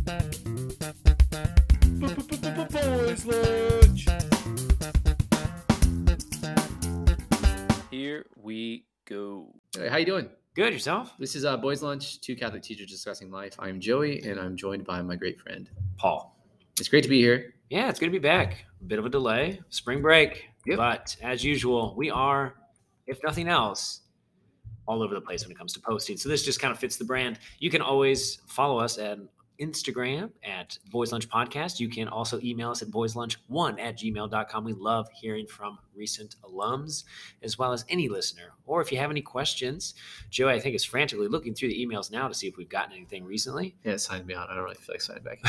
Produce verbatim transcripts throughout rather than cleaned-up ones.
Boys Lunch. Here we go. Hey, how you doing? Good, yourself? This is uh, Boys Lunch, two Catholic teachers discussing life. I'm Joey, and I'm joined by my great friend, Paul. It's great to be here. Yeah, it's good to be back. A bit of a delay, spring break. Yep. But as usual, we are, if nothing else, all over the place when it comes to posting. So this just kind of fits the brand. You can always follow us at Instagram at Boys Lunch Podcast. You can also email us at boyslunch one at gmail dot com. We love hearing from recent alums as well as any listener. Or if you have any questions, Joey, I think, is frantically looking through the emails now to see if we've gotten anything recently. Yeah, sign me out. I don't really feel like signing back.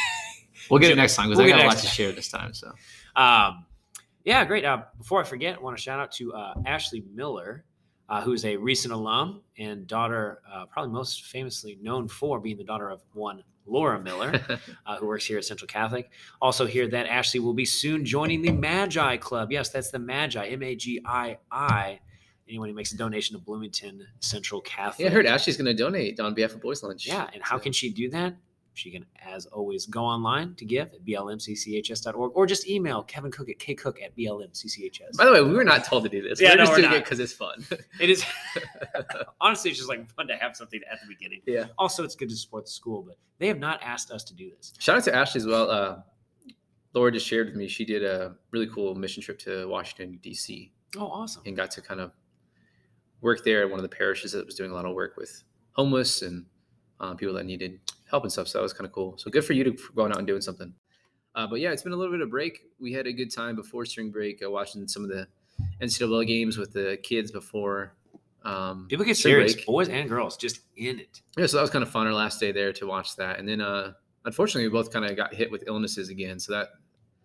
We'll get it next time because We'll I get got it a lot next to time. share this time. So, Um, yeah, great. Uh, before I forget, I want to shout out to uh, Ashley Miller, uh, who is a recent alum and daughter, uh, probably most famously known for being the daughter of one Laura Miller, uh, who works here at Central Catholic. Also hear that Ashley will be soon joining the Magi Club. Yes, that's the Magi, M A G I I. Anyone who makes a donation to Bloomington Central Catholic. yeah, I heard Ashley's going to donate on behalf of Boys Lunch. Yeah, and how So- can she do that? She can, as always, go online to give at b l m c c h s dot org or just email Kevin Cook at kcook at b l m c c h s. By the way, we were not told to do this. Yeah, we're no, just we're doing not. it because it's fun. It is honestly, it's just like fun to have something at the beginning. Yeah. Also, it's good to support the school, but they have not asked us to do this. Shout out to Ashley as well. Uh, Laura just shared with me she did a really cool mission trip to Washington, D C Oh, awesome. and got to kind of work there at one of the parishes that was doing a lot of work with homeless and uh, people that needed help and stuff. So that was kind of cool. So good for you to for going out and doing something. Uh, but yeah, it's been a little bit of break. We had a good time before spring break, uh, watching some of the N C double A games with the kids before. Um, People get spring serious, break. boys and girls, just in it. Yeah, so that was kind of fun our last day there to watch that. And then uh, unfortunately, we both kind of got hit with illnesses again. So that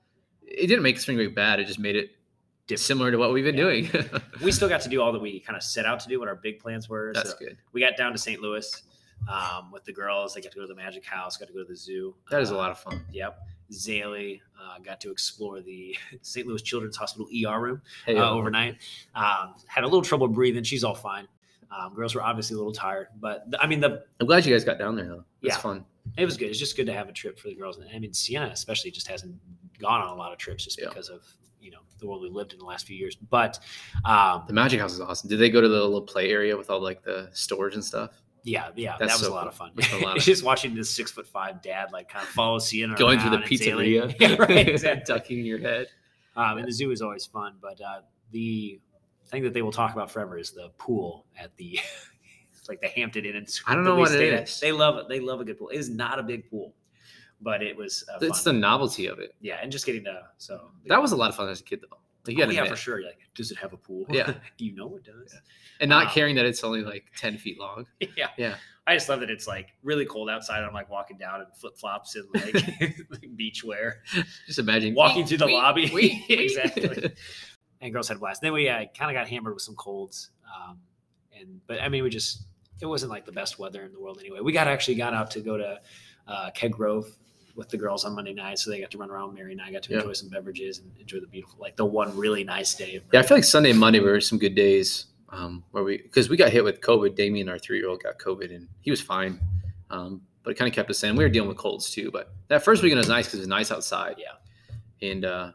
it didn't make spring break bad. It just made it similar to what we've been Yeah. doing. We still got to do all that we kind of set out to do, what our big plans were. That's So good. we got down to Saint Louis um, with the girls. They got to go to the Magic House, got to go to the zoo. That is a Uh, lot of fun. Yep. Zaylee uh, got to explore the Saint Louis Children's Hospital E R room Hey, uh, uh, overnight. Um, had a little trouble breathing. She's all fine. Um, girls were obviously a little tired, but th- I mean, the I'm glad you guys got down there though. It's Yeah. fun. it was good. It's just good to have a trip for the girls. And I mean, Sienna especially just hasn't gone on a lot of trips just Yeah. because of, you know, the world we lived in the last few years. But um, The Magic House is awesome. Did they go to the little play area with all like the stores and stuff? yeah, yeah, That's that was so a lot cool. of fun. It's a lot of- Just watching this six foot five dad like kind of follow Sienna Going through the around and pizzeria, Zaylee- Yeah, right, exactly. ducking your head. Um, and the zoo is always fun, but uh, the thing that they will talk about forever is the pool at the it's like the Hampton Inn. And I don't that know we what it stayed at. is. They love it. They love a good pool. It is not a big pool, but it was uh, It's the fun. novelty of it. yeah, and just getting to so That was a lot of fun as a kid though. Like, you oh, gotta yeah admit. for sure. You're like, does it have a pool? Yeah. Do you know it does? And not Wow. caring that it's only like ten feet long. Yeah. Yeah. I just love that it's like really cold outside. And I'm like walking down in flip flops and like, like beach wear, Just imagine walking through the Wee, lobby. wee, wee. Exactly. And girls had a blast. Then we uh, kind of got hammered with some colds. Um, and but I mean, we just it wasn't like the best weather in the world anyway. We got actually got out to go to uh, Keg Grove with the girls on Monday night, so they got to run around. Mary and I got to Yeah. enjoy some beverages and enjoy the beautiful, like the one really nice day. Of Yeah, I feel like Sunday and Monday were some good days um, where we because we got hit with COVID. Damien, our three-year-old, got COVID and he was fine, um, but it kind of kept us in. We were dealing with colds too, but that first weekend was nice because it was nice outside. Yeah. And uh,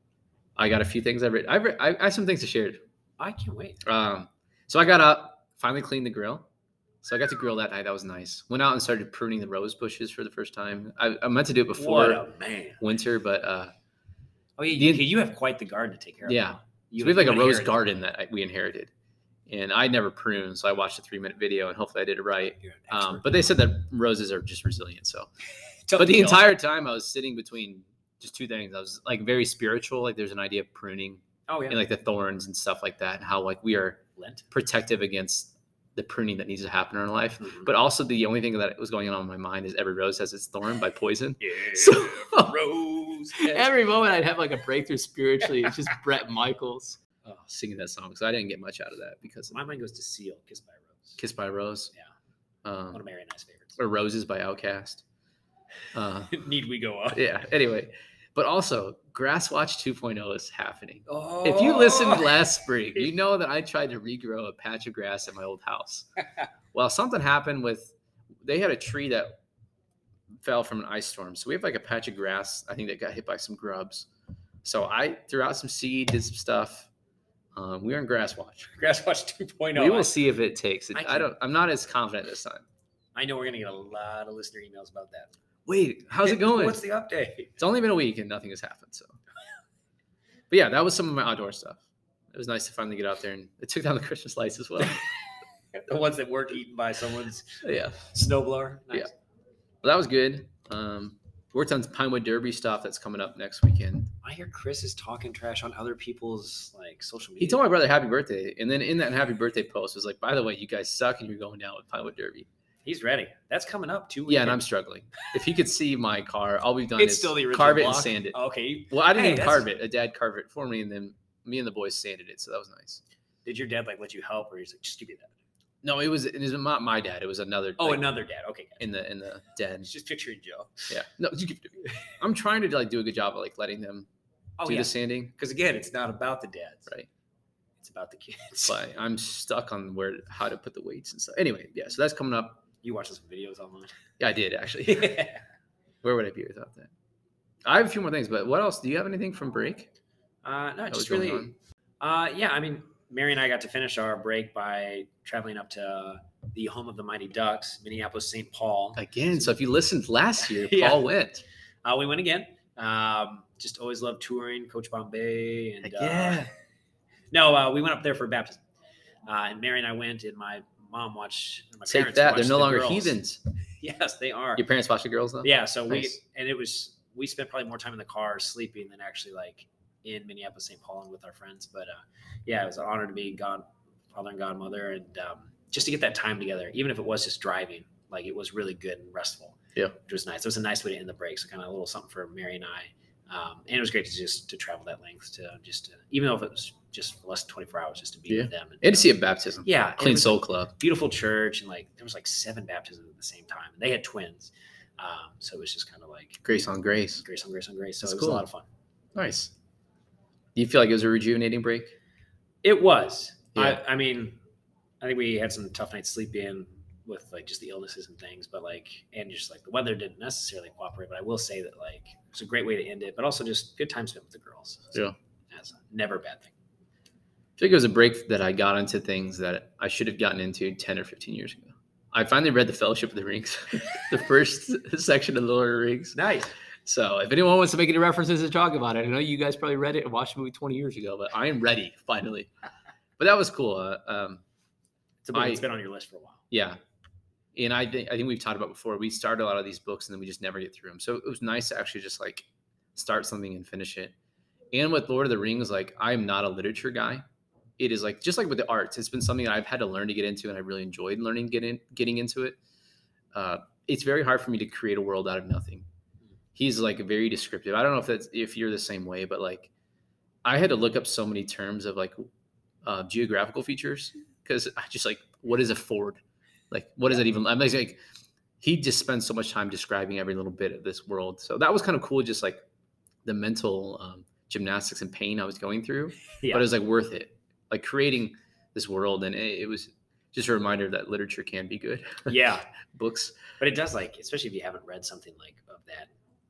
I got a few things I've written. I've, writ- I I have some things to share. I can't wait. Um, so I got up, finally cleaned the grill. So I got to grill that night. That was nice. Went out and started pruning the rose bushes for the first time. I, I meant to do it What before a man! winter, but uh, Oh yeah, you, The- you have quite the garden to take care of. Yeah. now. You, so we have like you a rose inherited- garden that I, we inherited, and I never pruned. So I watched a three minute video, and hopefully I did it right. You're an Um, expert. but they said that roses are just resilient. So, Tough but the to kill. entire time I was sitting between just two things. I was like very spiritual. Like there's an idea of pruning oh yeah, and like the thorns and stuff like that, and how like we are Lent. protective against the pruning that needs to happen in our life. Mhm. But also the only thing that was going on in my mind is Every Rose Has Its Thorn by Poison. Yeah, So rose. every moment I'd have like a breakthrough spiritually. It's just Bret Michaels oh, singing that song. So I didn't get much out of that because of My mind goes to Seal, Kissed by a Rose. Kiss by a Rose. Yeah. Um, One of Mary and I's favorites. or Roses by Outkast. Uh, Need we go on? yeah. Anyway, but also Grass Watch two point oh is happening. Oh. If you listened last spring, you know that I tried to regrow a patch of grass at my old house. Well, something happened with they had a tree that fell from an ice storm. So we have like a patch of grass, I think, that got hit by some grubs. So I threw out some seed, did some stuff. Um, we were in Grass Watch. Grass Watch two point oh. We will see if it takes it. I I, can- don't. I'm not as confident this time. I know we're gonna get a lot of listener emails about that. Wait, how's it going? What's the update? It's only been a week and nothing has happened. So, but yeah, that was some of my outdoor stuff. It was nice to finally get out there, and it took down the Christmas lights as well. The ones that weren't eaten by someone's Yeah, snowblower. Nice. Yeah. well, that was good. Um, worked on Pinewood Derby stuff that's coming up next weekend. I hear Chris is talking trash on other people's like social media. He told my brother happy birthday, and then in that happy birthday post was like, "By the way, you guys suck, and you're going down with Pinewood Derby." He's ready. That's coming up two weeks. Yeah, and I'm struggling. If he could see my car, all we've done It's is still the original carve it block? and sand it. Okay. Well, I didn't Hey, even that's- carve it. A dad carved it for me, and then me and the boys sanded it, so that was nice. Did your dad like let you help, or he's like, just give me that? No, it was it was not my dad. It was another. Oh, like, another dad. Okay. Gotcha. in the in the den. Just picturing Joe. Yeah, no, you give it to me. I'm trying to like do a good job of like letting them Oh do yeah. the sanding, Because again, it's not about the dads. right? It's about the kids. But I'm stuck on where how to put the weights and stuff. Anyway, yeah, so that's coming up. You watch some videos online. Yeah, I did actually. Yeah. Where would I be without that? I have a few more things, but what else? Do you have anything from break? Uh, no, That was just going really. on? Uh, yeah, I mean, Mary and I got to finish our break by traveling up to the home of the Mighty Ducks, Minneapolis, Saint Paul. Again, so if you listened last year, Yeah. Paul went. Uh, we went again. Um, just always loved touring, Coach Bombay, and Heck uh, yeah. no, uh, we went up there for baptism. Uh, and Mary and I went, and my mom watched. My Take parents that. watched They're no the longer girls. heathens. Yes, they are. Your parents watch the girls though? Yeah, so we Nice. and it was we spent probably more time in the car sleeping than actually like in Minneapolis, Saint Paul, and with our friends. But uh, yeah, it was an honor to be godfather and godmother, and um, just to get that time together, even if it was just driving, like it was really good and restful. Yeah. Which was nice. It was a nice way to end the break. So kind of a little something for Mary and I. Um, and it was great to just to travel that length to just to, even though if it was just less than twenty-four hours, just to be Yeah. with them. And, And to see a baptism. yeah, and Clean it was Soul a Club. beautiful church, and like there was like seven baptisms at the same time, and they had twins. Um, so it was just kind of like Grace on grace. grace on grace on grace. So That's it was cool. a lot of fun. Nice. Do you feel like it was a rejuvenating break? It was. Yeah. I, I mean, I think we had some tough nights sleeping with like just the illnesses and things, but like, and just like the weather didn't necessarily cooperate. But I will say that like it's a great way to end it, but also just good time spent with the girls. So Yeah. that's never a bad thing. I feel like it was a break that I got into things that I should have gotten into ten or fifteen years ago. I finally read The Fellowship of the Rings, the first section of The Lord of the Rings. Nice. So if anyone wants to make any references to talk about it, I know you guys probably read it and watched the movie twenty years ago, but I am ready finally. But that was cool. Uh, um, It's a book I- that's been on your list for a while. yeah. And I think I think we've talked about before. We started a lot of these books and then we just never get through them. So it was nice to actually just like start something and finish it. And with Lord of the Rings, like I'm not a literature guy. It is like just like with the arts, it's been something that I've had to learn to get into, and I really enjoyed learning get in, getting into it. Uh, it's very hard for me to create a world out of nothing. He's like very descriptive. I don't know if that's if you're the same way, but like I had to look up so many terms of like uh, geographical features because I just like what is a ford? Like what is it even? I'm like he just spends so much time describing every little bit of this world. So that was kind of cool. Just like the mental um, gymnastics and pain I was going through, Yeah. but it was like worth it. Like creating this world, and it, it was just a reminder that literature can be good. Yeah. Books, But it does like, especially if you haven't read something like of that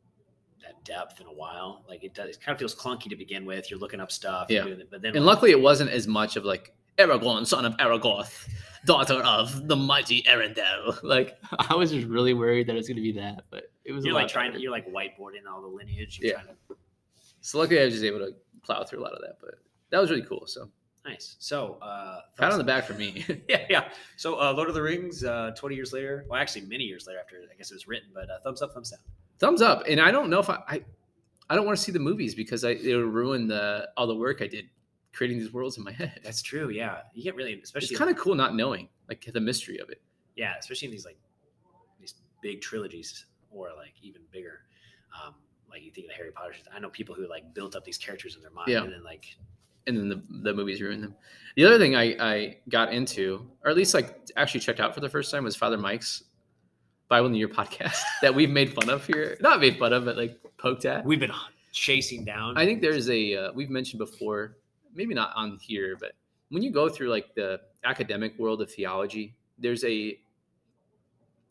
that depth in a while, like it does. It kind of feels clunky to begin with. You're looking up stuff. Yeah. You're doing it, but then and like, luckily it wasn't as much of like Aragorn, son of Aragorn, daughter of the mighty Arendelle. Like I was just really worried that it's going to be that, but it was. you're a lot like trying. better. You're like whiteboarding all the lineage. You're Yeah. trying to, So luckily I was just able to plow through a lot of that, but that was really cool. So nice. So uh, pat on thumbs- the back for me. Yeah, yeah. So uh, Lord of the Rings, uh, twenty years later. Well, actually, many years later after I guess it was written. But uh, thumbs up, thumbs down. Thumbs up. And I don't know if I, I, I don't want to see the movies because I it would ruin the all the work I did creating these worlds in my head. That's true. Yeah, you get really, especially It's kind of cool not knowing like the mystery of it. yeah, especially in these like these big trilogies or like even bigger. Um, like you think of the Harry Potter. I know people who like built up these characters in their mind Yeah. and then like And then the, the movies ruin them. The other thing I, I got into, or at least like actually checked out for the first time, was Father Mike's Bible in the Year podcast that we've made fun of here. Not made fun of, but like poked at. we've been chasing down. I think there's a, uh, we've mentioned before, maybe not on here, but when you go through like the academic world of theology, there's a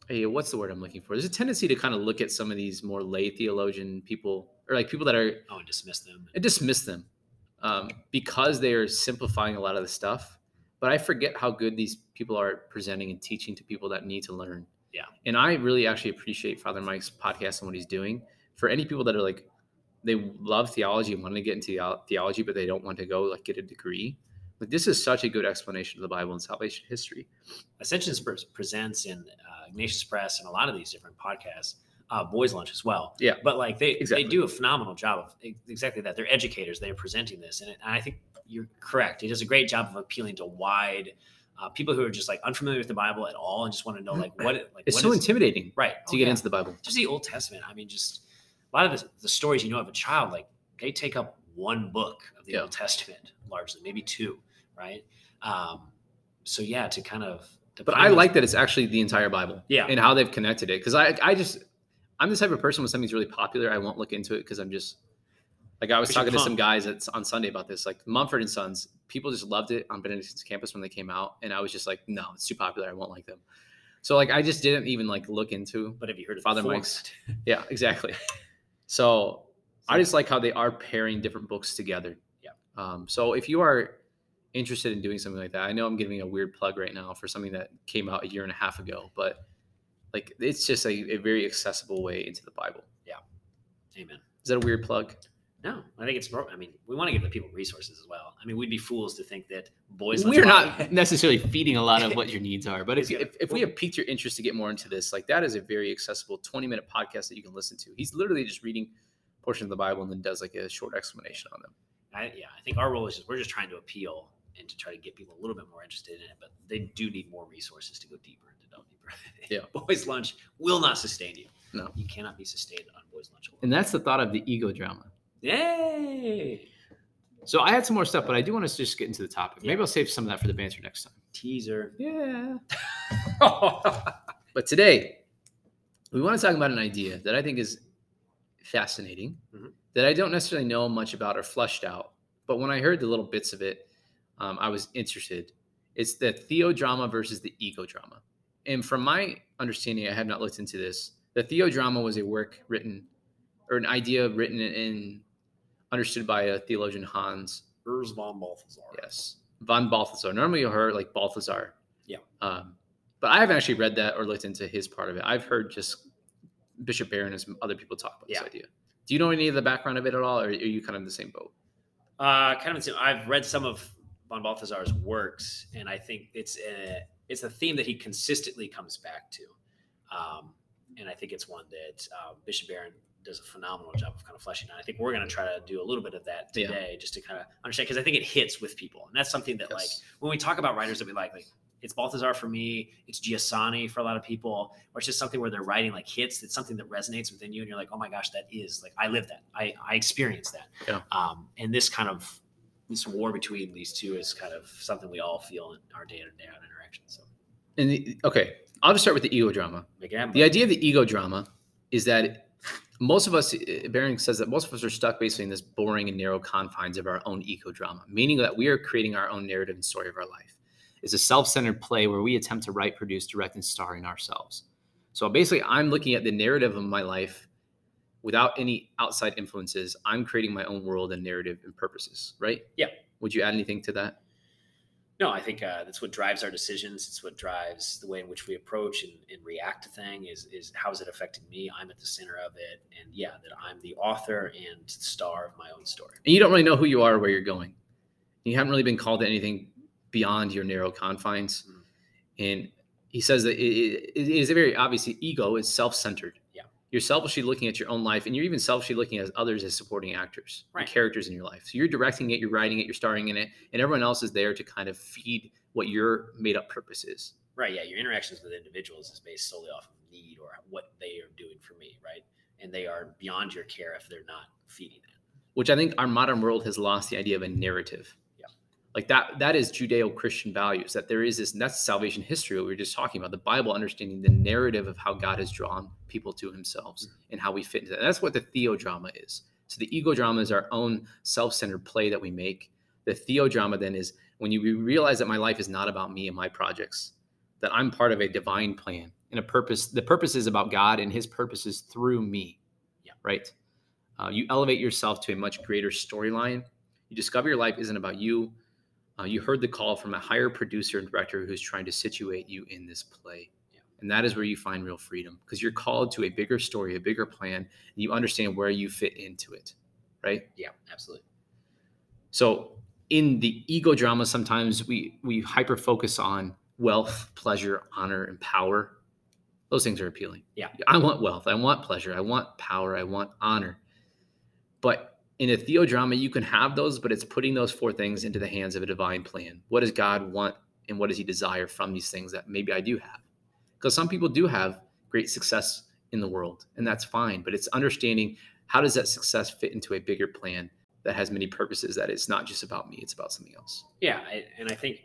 hey, what's the word I'm looking for? There's a tendency to kind of look at some of these more lay theologian people, or like people that are Oh, and dismiss them. and dismiss them um, because they are simplifying a lot of the stuff. But I forget how good these people are presenting and teaching to people that need to learn. Yeah. And I really actually appreciate Father Mike's podcast and what he's doing. For any people that are like, they love theology and want to get into the- theology, but they don't want to go like get a degree. Like this is such a good explanation of the Bible and salvation history. Ascensions pre- presents in uh, Ignatius Press and a lot of these different podcasts, uh, Boys Lunch as well. Yeah. But like they, Exactly. they do a phenomenal job of ex- exactly that. They're educators. They're presenting this. And, it, and I think you're correct. He does a great job of appealing to wide uh, people who are just like unfamiliar with the Bible at all and just want to know like what it, like It's what so is- intimidating right to Oh, get yeah. into the Bible. Just the Old Testament. I mean, just a lot of the, the stories you know of a child, like they take up one book of the Yeah. Old Testament largely, maybe two, right? Um, so yeah, to kind of. To But find I those- like that it's actually the entire Bible. Yeah. And how they've connected it. Because I, I just, I'm the type of person when something's really popular, I won't look into it because I'm just, like I was Because you're talking to some pumped. guys at, on Sunday about this, like Mumford and Sons, people just loved it on Benedict's campus when they came out. And I was just like, no, it's too popular. I won't like them. So like, I just didn't even like look into, But have you heard of Father the Mike's- format? yeah, exactly. So I just like how they are pairing different books together. Yeah. Um, so if you are interested in doing something like that, I know I'm giving a weird plug right now for something that came out a year and a half ago, but like it's just a, a very accessible way into the Bible. Amen. Is that a weird plug? No, I think it's. I mean, we want to give the people resources as well. I mean, we'd be fools to think that Boys Lunch We're Pod- not necessarily feeding a lot of what your needs are, but if, It's- if, if we have piqued your interest to get more into this, like that is a very accessible twenty minute podcast that you can listen to. He's literally just reading portions of the Bible and then does like a short explanation on them. I, yeah, I think our role is just we're just trying to appeal and to try to get people a little bit more interested in it, but they do need more resources to go deeper and to delve deeper. Yeah. Boys Lunch will not sustain you. No. You cannot be sustained on Boys Lunch alone. And that's the thought of the ego drama. Yay! So I had some more stuff, but I do want to just get into the topic. Maybe Yeah. I'll save some of that for the banter next time. Teaser. Yeah. But today, we want to talk about an idea that I think is fascinating, Mhm. that I don't necessarily know much about or fleshed out. But when I heard the little bits of it, um, I was interested. It's the theodrama versus the ego drama. And from my understanding, I have not looked into this. The theodrama was a work written, or an idea written and understood by a theologian, Hans. Urs von Balthasar. Yes, von Balthasar. Normally you'll hear like Balthasar. Yeah. Um, but I haven't actually read that or looked into his part of it. I've heard just Bishop Barron and some other people talk about Yeah. this idea. Do you know any of the background of it at all, or are you kind of in the same boat? Uh, kind of. I've read some of von Balthasar's works, and I think it's a it's a theme that he consistently comes back to, um, and I think it's one that uh, Bishop Barron does a phenomenal job of kind of fleshing out. I think we're going to try to do a little bit of that Yeah. today, just to kind of understand, because I think it hits with people, and that's something that like Yes. when we talk about writers that we like, like it's Balthasar for me, it's Giussani for a lot of people, or it's just something where they're writing like hits. It's something that resonates within you, and you're like, oh my gosh, that is like I live that, I I experienced that. Yeah. Um, and this kind of this war between these two is kind of something we all feel in our day-to-day interactions. So And the, okay, I'll just start with the ego drama. make it happen. The idea of the ego drama is that most of us, Barron says that most of us are stuck basically in this boring and narrow confines of our own ego drama, meaning that we are creating our own narrative and story of our life. It's a self-centered play where we attempt to write, produce, direct, and star in ourselves. So basically, I'm looking at the narrative of my life without any outside influences. I'm creating my own world and narrative and purposes, right? Yeah. Would you add anything to that? No, I think uh, that's what drives our decisions. It's what drives the way in which we approach and, and react to things. Is is how is it affecting me? I'm at the center of it, and yeah, that I'm the author and star of my own story. And you don't really know who you are or where you're going. You haven't really been called to anything beyond your narrow confines. Mhm. And he says that it, it, it is a very obviously ego is self-centered. Yeah. You're selfishly looking at your own life, and you're even selfishly looking at others as supporting actors, and Right. characters in your life. So you're directing it, you're writing it, you're starring in it, and everyone else is there to kind of feed what your made-up purpose is. Right. Yeah. Your interactions with individuals is based solely off of need or what they are doing for me. Right. And they are beyond your care if they're not feeding that. Which I think our modern world has lost the idea of a narrative. Yeah. Like that, that is Judeo-Christian values, that there is this, and that's salvation history, what we were just talking about, the Bible understanding the narrative of how God has drawn people to himself Mhm. and how we fit into that. And that's what the theodrama is. So the ego drama is our own self-centered play that we make. The theodrama then is when you realize that my life is not about me and my projects, that I'm part of a divine plan and a purpose. The purpose is about God and his purpose is through me. Yeah. Right. Uh, you elevate yourself to a much greater storyline. You discover your life isn't about you. Uh, you heard the call from a higher producer and director who's trying to situate you in this play. Yeah. And that is where you find real freedom, because you're called to a bigger story, a bigger plan, and you understand where you fit into it. Right? Yeah, absolutely. So in the ego drama, sometimes we, we hyper focus on wealth, pleasure, honor, and power. Those things are appealing. Yeah. I want wealth. I want pleasure. I want power. I want honor. But in a theodrama, you can have those, but it's putting those four things into the hands of a divine plan. What does God want and what does he desire from these things that maybe I do have? Because some people do have great success in the world, and that's fine. But it's understanding, how does that success fit into a bigger plan that has many purposes, that it's not just about me, it's about something else. Yeah. I, and I think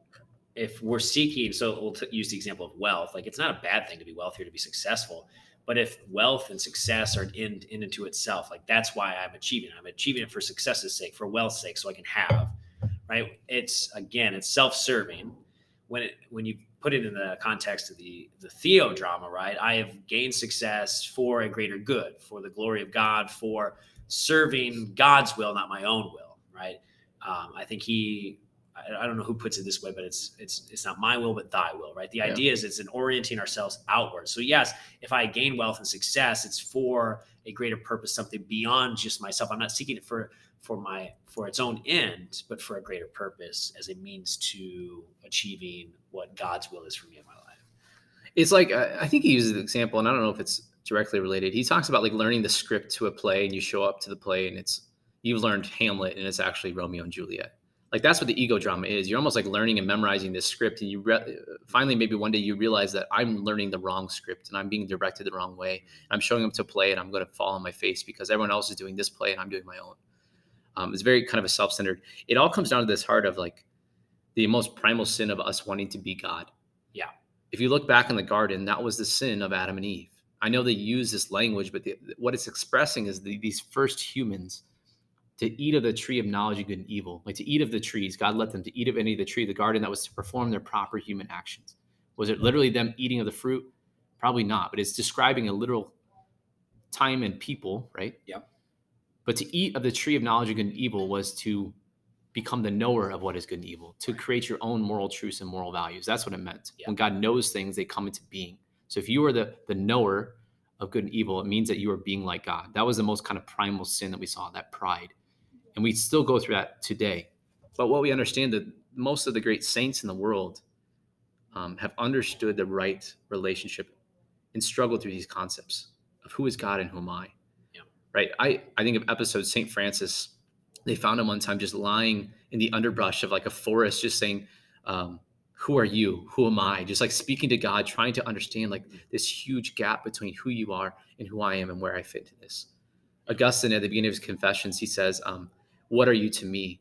if we're seeking, so we'll t- use the example of wealth, like it's not a bad thing to be wealthy or to be successful. But if wealth and success are in, in into itself, like that's why I'm achieving it. I'm achieving it for success's sake, for wealth's sake, so I can have, right? It's, again, it's self-serving. When it, when you put it in the context of the, the theodrama, right? I have gained success for a greater good, for the glory of God, for serving God's will, not my own will, right? Um, I think he... I don't know who puts it this way, but it's it's it's not my will, but thy will, right? The Yeah. idea is it's in orienting ourselves outward. So yes, if I gain wealth and success, it's for a greater purpose, something beyond just myself. I'm not seeking it for for my for its own end, but for a greater purpose as a means to achieving what God's will is for me in my life. It's like, I think he uses the example, and I don't know if it's directly related. He talks about like learning the script to a play, and you show up to the play and it's, you've learned Hamlet and it's actually Romeo and Juliet. Like that's what the ego drama is. You're almost like learning and memorizing this script, and you re- finally maybe one day you realize that I'm learning the wrong script and I'm being directed the wrong way. I'm showing up to play and I'm going to fall on my face because everyone else is doing this play and I'm doing my own. Um, it's very kind of a self-centered. It all comes down to this heart of like the most primal sin of us wanting to be God. Yeah. If you look back in the garden, that was the sin of Adam and Eve. I know they use this language, but the, what it's expressing is the, these first humans to eat of the tree of knowledge of good and evil, like to eat of the trees. God let them to eat of any of the tree of the garden that was to perform their proper human actions. Was it literally them eating of the fruit? Probably not, but it's describing a literal time and people, right? Yep. But to eat of the tree of knowledge of good and evil was to become the knower of what is good and evil, to create your own moral truths and moral values. That's what it meant. Yep. When God knows things, they come into being. So if you are the, the knower of good and evil, it means that you are being like God. That was the most kind of primal sin that we saw, that pride. And we still go through that today. But what we understand, that most of the great saints in the world um, have understood the right relationship and struggled through these concepts of who is God and who am I. Yeah. Right. I, I think of episodes, Saint Francis, they found him one time just lying in the underbrush of like a forest, just saying, um, who are you? Who am I? Just like speaking to God, trying to understand like this huge gap between who you are and who I am and where I fit into this. Augustine, at the beginning of his Confessions, he says, um, what are you to me?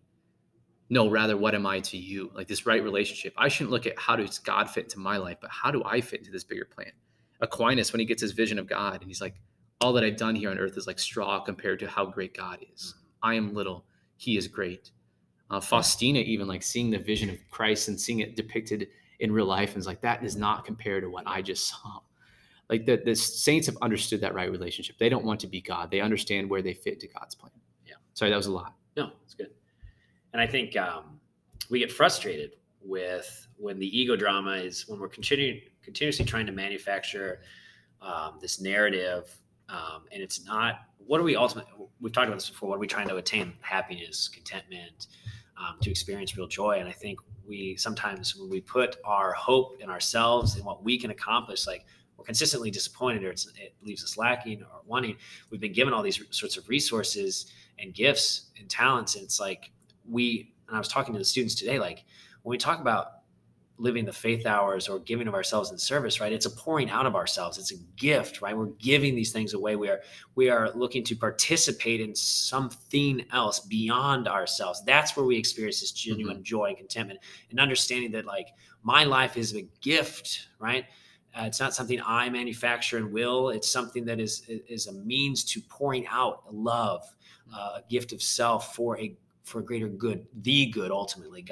No, rather, what am I to you? Like this right relationship. I shouldn't look at how does God fit into my life, but how do I fit into this bigger plan? Aquinas, when he gets his vision of God, and he's like, all that I've done here on earth is like straw compared to how great God is. I am little. He is great. Uh, Faustina, even like seeing the vision of Christ and seeing it depicted in real life, and is like, that is not compared to what I just saw. Like the, the saints have understood that right relationship. They don't want to be God. They understand where they fit to God's plan. Yeah. Sorry, that was a lot. No, it's good. And I think um, we get frustrated with when the ego drama is when we're continuing continuously trying to manufacture um, this narrative, um, and it's not. What are we ultimately? We've talked about this before. What are we trying to attain? Happiness, contentment, um, to experience real joy. And I think we sometimes when we put our hope in ourselves and what we can accomplish, like we're consistently disappointed, or it's, it leaves us lacking or wanting. We've been given all these sorts of resources and gifts and talents, and it's like we. And I was talking to the students today, like when we talk about living the faith hours or giving of ourselves in service, right? It's a pouring out of ourselves. It's a gift, right? We're giving these things away. We are, we are looking to participate in something else beyond ourselves. That's where we experience this genuine mm-hmm. joy and contentment, and understanding that like my life is a gift, right? Uh, it's not something I manufacture and will. It's something that is, is a means to pouring out love, uh, a gift of self for a, for a greater good, the good, ultimately God.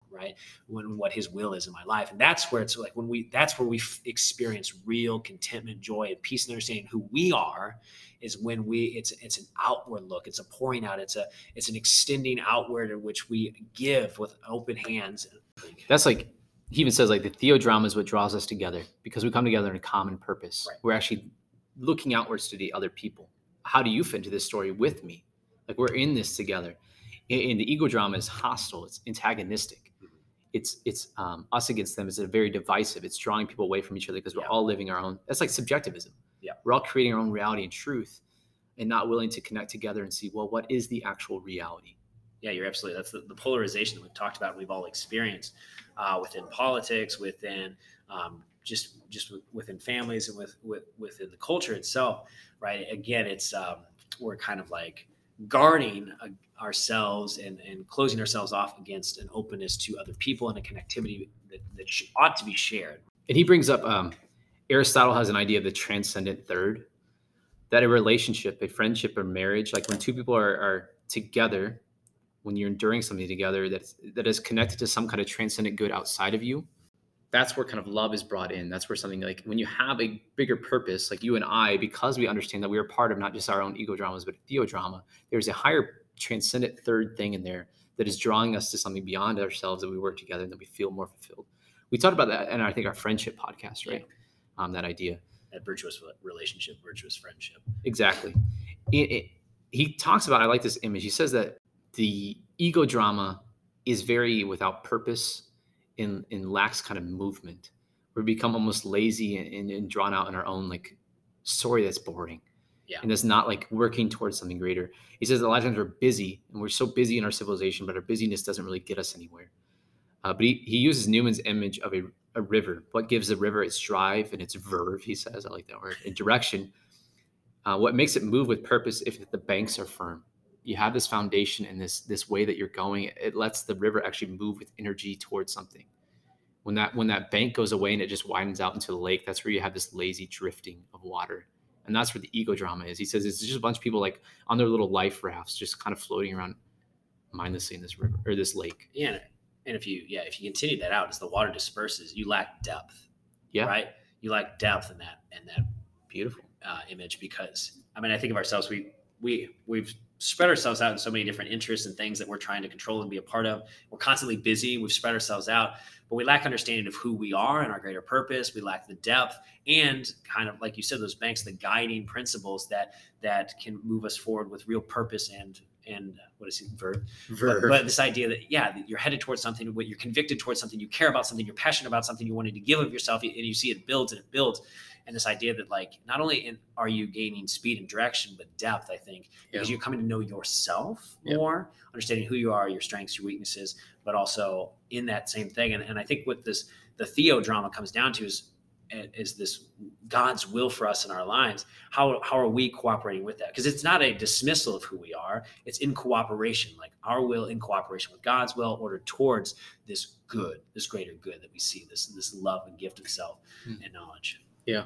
right? When what his will is in my life. And that's where it's like when we, that's where we f- experience real contentment, joy, and peace, and understanding who we are is when we, it's, it's an outward look. It's a pouring out. It's a, it's an extending outward in which we give with open hands. That's like, he even says like the theodrama is what draws us together because we come together in a common purpose. Right. We're actually looking outwards to the other people. How do you fit into this story with me? Like we're in this together. And the ego drama is hostile. It's antagonistic. It's it's um, us against them. It's a very divisive. It's drawing people away from each other because we're Yeah. all living our own. That's like subjectivism. Yeah. We're all creating our own reality and truth and not willing to connect together and see, well, what is the actual reality? Yeah, you're absolutely. That's the, the polarization that we've talked about. We've all experienced uh, within politics, within um, just just within families, and with, with within the culture itself. Right. Again, it's um, we're kind of like guarding uh, ourselves and, and closing ourselves off against an openness to other people and a connectivity that, that sh- ought to be shared. And he brings up um, Aristotle has an idea of the transcendent third, that a relationship, a friendship, or marriage, like when two people are, are together, when you're enduring something together that's, that is connected to some kind of transcendent good outside of you, that's where kind of love is brought in. That's where something like when you have a bigger purpose, like you and I, because we understand that we are part of not just our own ego dramas, but theodrama, there's a higher transcendent third thing in there that is drawing us to something beyond ourselves, that we work together and that we feel more fulfilled. We talked about that in, I think, our friendship podcast, right? Yeah. Um, that idea. That virtuous relationship, virtuous friendship. Exactly. It, it, he talks about, I like this image. He says that the ego drama is very without purpose and, and lacks kind of movement. We become almost lazy and, and, and drawn out in our own like story that's boring. Yeah. And that's not like working towards something greater. He says that a lot of times we're busy and we're so busy in our civilization, but our busyness doesn't really get us anywhere. Uh, but he, he uses Newman's image of a, a river. What gives the river its drive and its verve, he says, I like that word, and direction. Uh, what makes it move with purpose if the banks are firm. You have this foundation and this this way that you're going, it lets the river actually move with energy towards something. When that when that bank goes away and it just widens out into the lake, that's where you have this lazy drifting of water. And that's where the ego drama is. He says it's just a bunch of people like on their little life rafts, just kind of floating around mindlessly in this river or this lake. Yeah. And if you, yeah, if you continue that out, as the water disperses, you lack depth. Yeah. Right. You lack depth in that, in that beautiful uh, image, because I mean, I think of ourselves, we, we, we've spread ourselves out in so many different interests and things that we're trying to control and be a part of. We're constantly busy. We've spread ourselves out, but we lack understanding of who we are and our greater purpose. We lack the depth and kind of, like you said, those banks, the guiding principles that, that can move us forward with real purpose and, and what is it? Verb. Verb. But, but this idea that, yeah, that you're headed towards something, what you're convicted towards something, you care about something, you're passionate about something, you wanted to give of yourself, and you see it builds and it builds. And this idea that, like, not only in, are you gaining speed and direction, but depth, I think, because Yeah. you're coming to know yourself Yeah. more, understanding who you are, your strengths, your weaknesses, but also in that same thing. And, and I think what this, the theo drama comes down to is, is this God's will for us in our lives. How, how are we cooperating with that? Because it's not a dismissal of who we are. It's in cooperation, like our will in cooperation with God's will, ordered towards this good, this greater good that we see, this, this love and gift of self Mm. and knowledge. Yeah.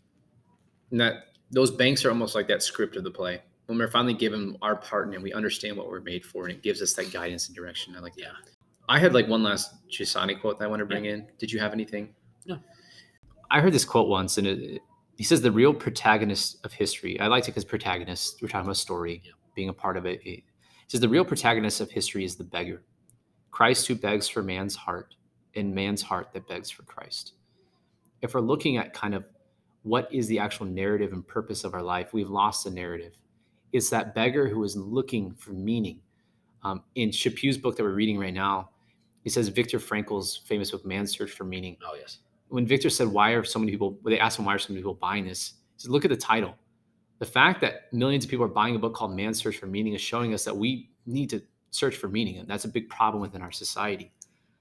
And that those banks are almost like that script of the play. When we're finally given our part and we understand what we're made for, and it gives us that guidance and direction. I like that. Yeah. I had like one last Chisani quote that I want to bring in. Did you have anything? No. I heard this quote once, and it, he says the real protagonist of history. I liked it because protagonist, we're talking about story, Yeah. being a part of it. He says the real protagonist of history is the beggar. Christ who begs for man's heart, and man's heart that begs for Christ. If we're looking at kind of what is the actual narrative and purpose of our life, we've lost the narrative. It's that beggar who is looking for meaning. Um, in Chapuis's book that we're reading right now, he says Viktor Frankl's famous book, Man's Search for Meaning. Oh, yes. When Victor said, why are so many people, when they asked him, why are so many people buying this? He said, look at the title. The fact that millions of people are buying a book called Man's Search for Meaning is showing us that we need to search for meaning. And that's a big problem within our society.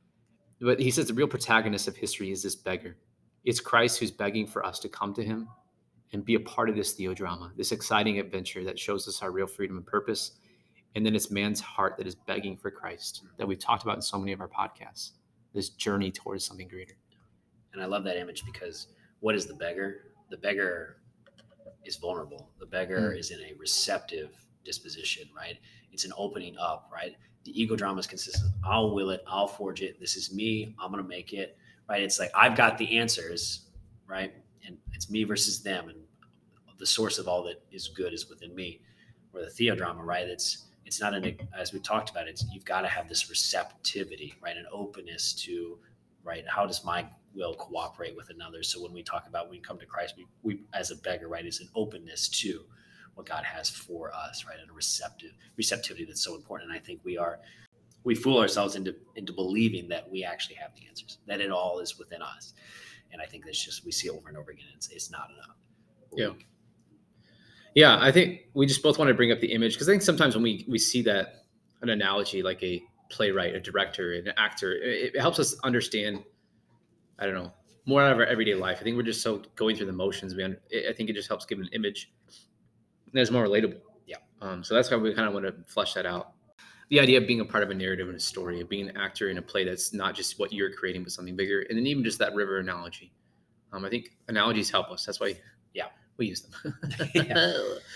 But he says the real protagonist of history is this beggar. It's Christ who's begging for us to come to him and be a part of this theodrama, this exciting adventure that shows us our real freedom and purpose. And then it's man's heart that is begging for Christ, that we've talked about in so many of our podcasts, this journey towards something greater. And I love that image, because what is the beggar? The beggar is vulnerable. The beggar Mm. is in a receptive disposition, right? It's an opening up, right? The ego drama is consistent. I'll will it. I'll forge it. This is me. I'm going to make it, right? It's like, I've got the answers, right? And it's me versus them. And the source of all that is good is within me. Or the theodrama, right? It's, it's not an, as we talked about, it's, you've got to have this receptivity, right? An openness to, right? How does my will cooperate with another? So when we talk about, when we come to Christ, we, we as a beggar, right, is an openness to what God has for us, right? And a receptive receptivity that's so important. And I think we are, we fool ourselves into, into believing that we actually have the answers, that it all is within us. And I think that's just, we see over and over again, it's, it's not enough. Yeah. Yeah. I think we just both want to bring up the image, because I think sometimes when we, we see that, an analogy like a playwright, a director, an actor, it, it helps us understand, I don't know, more out of our everyday life. I think we're just so going through the motions. We, under, I think it just helps give an image that's more relatable. Yeah. Um, so that's why we kind of want to flesh that out. The idea of being a part of a narrative and a story, of being an actor in a play that's not just what you're creating, but something bigger. And then even just that river analogy. Um, I think analogies help us. That's why, yeah, we use them. Yeah.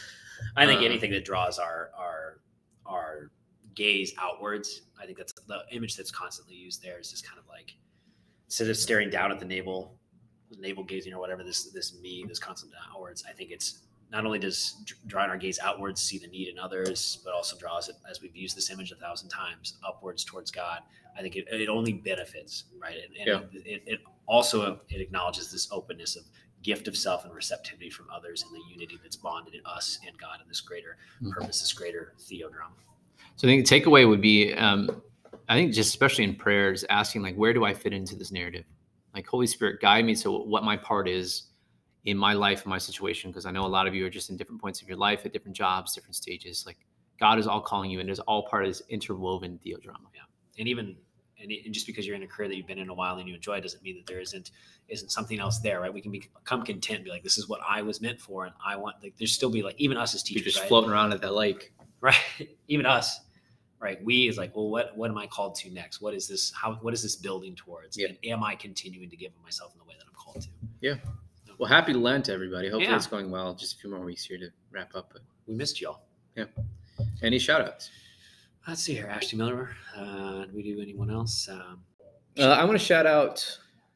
I think Um, anything that draws our, our, our gaze outwards, I think that's the image that's constantly used there, is just kind of like, instead of staring down at the navel, navel gazing or whatever, this, this me, this constant outwards, I think it's, not only does drawing our gaze outwards see the need in others, but also draws it, as we've used this image a thousand times, upwards towards God. I think it, it only benefits, right? And, and Yeah. it, it also, it acknowledges this openness of gift of self and receptivity from others, and the unity that's bonded in us and God in this greater Mhm. purpose, this greater theodrama. So I think the takeaway would be, um, I think just especially in prayers, asking like, where do I fit into this narrative? Like, Holy Spirit, guide me to what my part is in my life, in my situation. Because I know a lot of you are just in different points of your life, at different jobs, different stages. Like, God is all calling you, and it is all part of this interwoven theodrama. Yeah. And even, and, it, and just because you're in a career that you've been in a while and you enjoy, doesn't mean that there isn't, isn't something else there, right? We can become content and be like, this is what I was meant for. And I want, like, there's still be like, even us as teachers, You're just right? floating around at that lake. Right. Even us, right? We is like, well, what, what am I called to next? What is this? How, what is this building towards? Yeah. And am I continuing to give of myself in the way that I'm called to? Yeah. Well, happy Lent, everybody. Hopefully Yeah. it's going well. Just a few more weeks here to wrap up. But We missed y'all. any shout outs? Let's see here. Ashley Miller. Uh, do we do anyone else? Um, Uh, I want to shout out,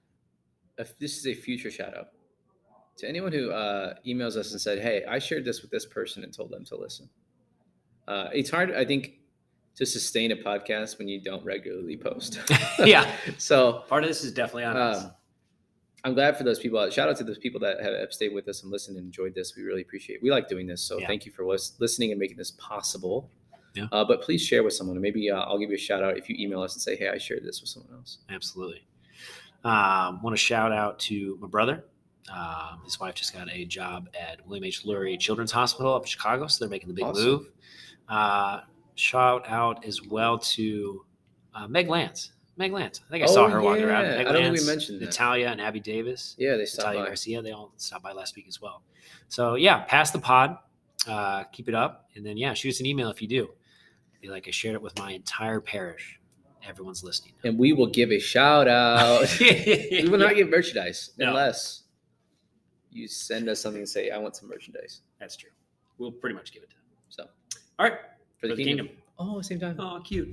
if this is a future shout out, to anyone who uh, emails us and said, hey, I shared this with this person and told them to listen. Uh, it's hard, I think, to sustain a podcast when you don't regularly post. Yeah. So Part of this is definitely on us. um, I'm glad for those people. Shout out to those people that have, have stayed with us and listened and enjoyed this. We really appreciate it. We like doing this. So Yeah. thank you for lis- listening and making this possible. Yeah. Uh, but please share with someone. And maybe uh, I'll give you a shout out if you email us and say, hey, I shared this with someone else. Absolutely. Um, want to shout out to my brother. Um, his wife just got a job at William H. Lurie Children's Hospital up in Chicago, so they're making the big Awesome. move. Uh, shout out as well to uh, Meg Lance. Meg Lance. I think I Oh, saw her walking around. yeah. Meg I don't think we Lance, mentioned that. Natalia and Abby Davis. Yeah, they stopped Natalia by. Garcia. They all stopped by last week as well. So yeah, pass the pod. Uh, keep it up, and then yeah, shoot us an email if you do. Be like, I shared it with my entire parish. Everyone's listening. And we will give a shout out. We will not give merchandise No. unless you send us something and say, I want some merchandise. That's true. We'll pretty much give it to them. So All right. for the, For the kingdom. kingdom. Oh, same time. Oh, cute.